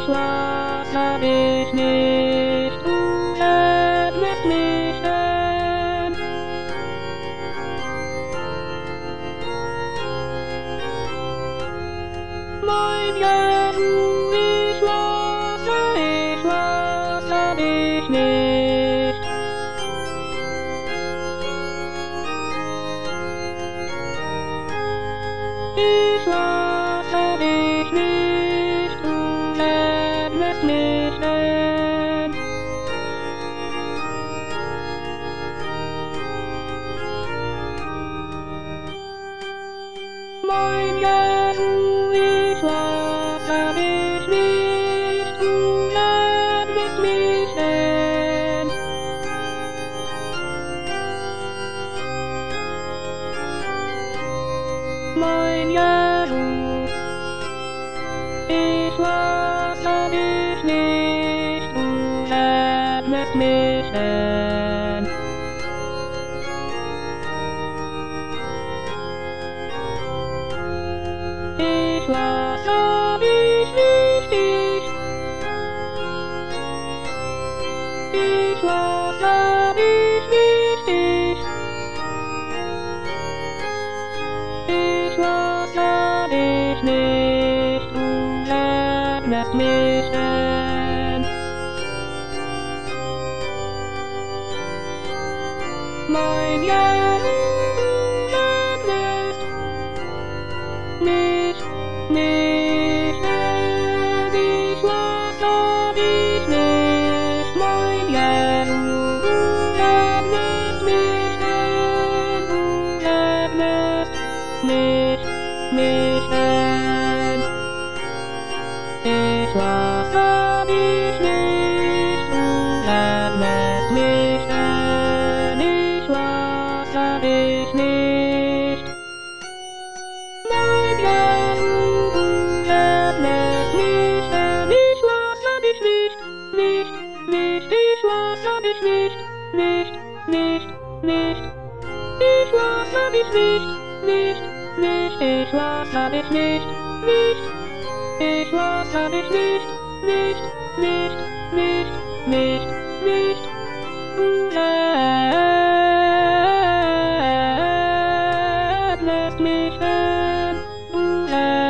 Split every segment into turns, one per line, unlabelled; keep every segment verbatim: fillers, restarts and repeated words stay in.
was hab ich nicht, du lässt mich denn. Mein Jesus, ich was, ich was hab ich nicht. Ich was hab ich nicht, du lässt mich denn. Mein Jesus, ich was hab ich nicht, du lässt mich denn. Mein Jesus, ich was hab ich nicht, du lässt mich denn. Ich was hab ich nicht, ich. Ich was hab ich nicht, ich. Ich was hab ich nicht, du lässt mich denn. Mein Jesus, du lässt mich, mich denn. Ich was hab ich nicht, mein Jesus, du lässt mich denn, du lässt mich, mich denn. Ich was hab ich nicht, du lässt mich denn. Ich was hab ich nicht. Mein Jesus, du lässt mich denn. Ich was hab ich nicht, nicht, nicht. Ich was hab ich nicht, nicht, nicht, nicht. Ich was hab ich nicht, nicht, nicht. Ich was hab ich nicht, nicht. Ich was hab ich nicht, nicht, nicht, nicht, nicht, nicht. Du lässt mich denn. Du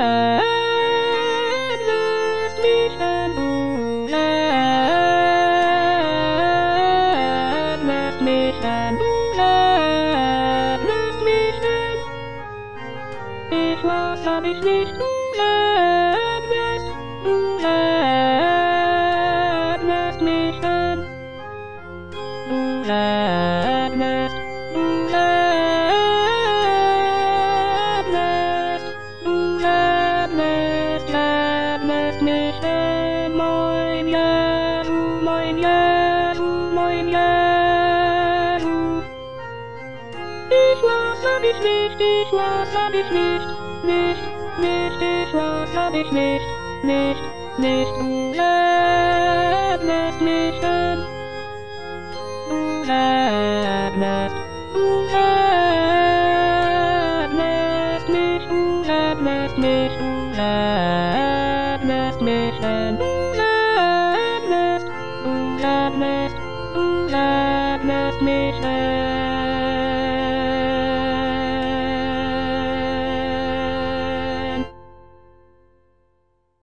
lässt mich denn. Du lässt mich denn. Du lässt mich denn. Ich was hab ich nicht, du lässt, du lässt mich denn. Du lässt, du lässt, du lässt, lässt mich denn. Mein Jesus, mein Jesus, mein Jesus. Ich was hab ich nicht, ich was hab ich nicht, nicht, nicht, ich was hab ich nicht, nicht, nicht, du lässt mich denn. Du lässt, du lässt mich, du lässt mich, du lässt mich denn.